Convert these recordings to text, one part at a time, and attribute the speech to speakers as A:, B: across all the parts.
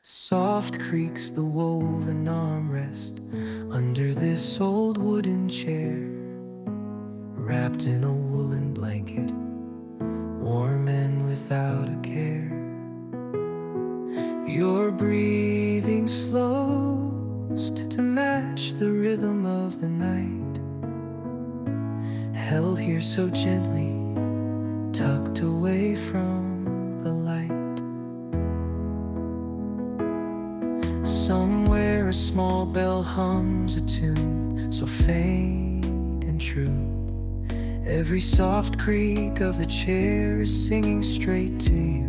A: Soft creaks the woven armrest under this old wooden chair, wrapped in a woolen blanket, warm and without a care. Your breathing slows to match the rhythm of the night, held here so gently, tucked away from the light. Somewhere a small bell hums a tune so faint and true. Every soft creak of the chair is singing straight to you.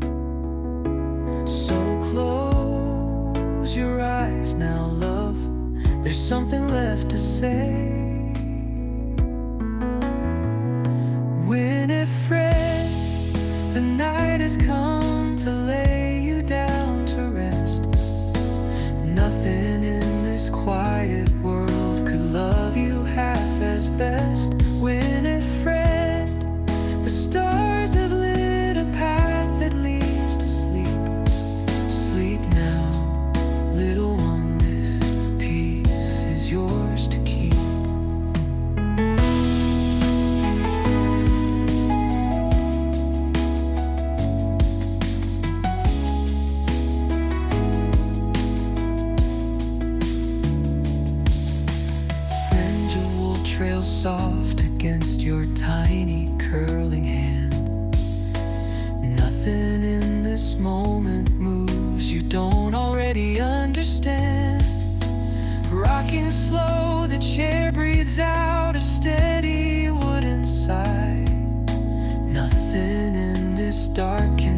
A: So close your eyes now, love, there's something left to say. Winifred, the night has come to lay you down to rest. Nothing in this quiet world could love you half as best. Winifred, the stars have lit a path that leads to sleep. Sleep now, little one, this peace is yours to keep. Trails soft against your tiny curling hand. Nothing in this moment moves you don't already understand. Rocking slow, the chair breathes out a steady wooden sigh. Nothing in this dark